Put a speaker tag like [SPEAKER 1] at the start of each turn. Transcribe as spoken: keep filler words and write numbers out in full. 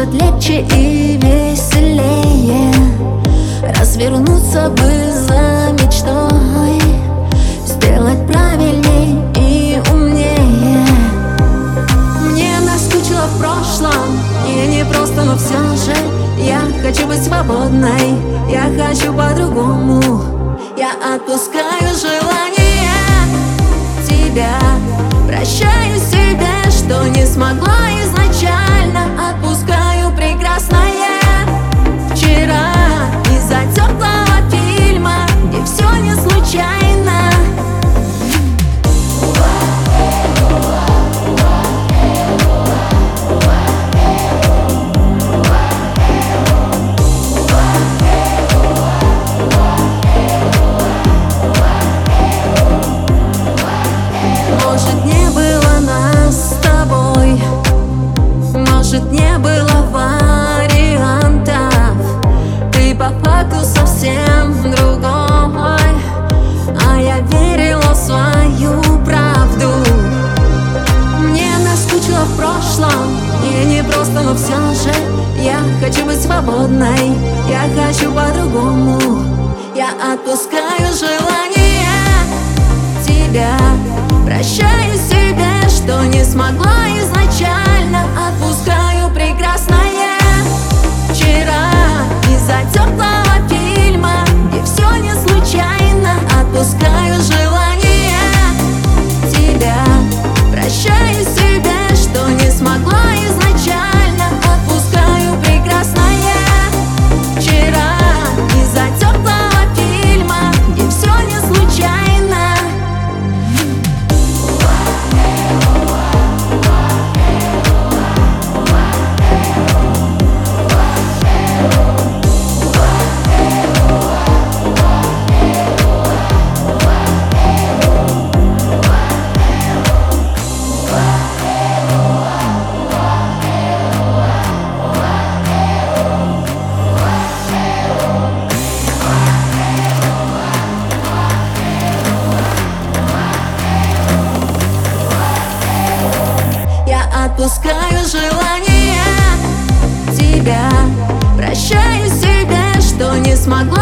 [SPEAKER 1] Может, легче и веселее развернуться бы за мечтой, сделать правильней и умнее. Мне наскучило в прошлом, и не просто, но все же я хочу быть свободной, я хочу по-другому. Я отпускаю желание тебя, прощаю себе, что не смогла изначально. Отпускаю прекрасное вчера из-за теплого фильма, где все не случайно. Может, не было нас с тобой, может, не было вариантов. Ты по факту совсем другой, а я верила в свою правду. Мне наскучило в прошлом, и не просто, но все же я хочу быть свободной, я хочу по-другому. Я отпускаю желание тебя, прощаю себе, что не смогла изначально. Отпускаю прекрасное вчера из-за теплого фильма, где все не случайно. Отпускаю желание тебя, прощаю себе, что не смогла изначально. Отпускаю прекрасное вчера из-за теплого фильма, где все не случайно. Отпускаю желание тебя, прощаю себе, что не смогла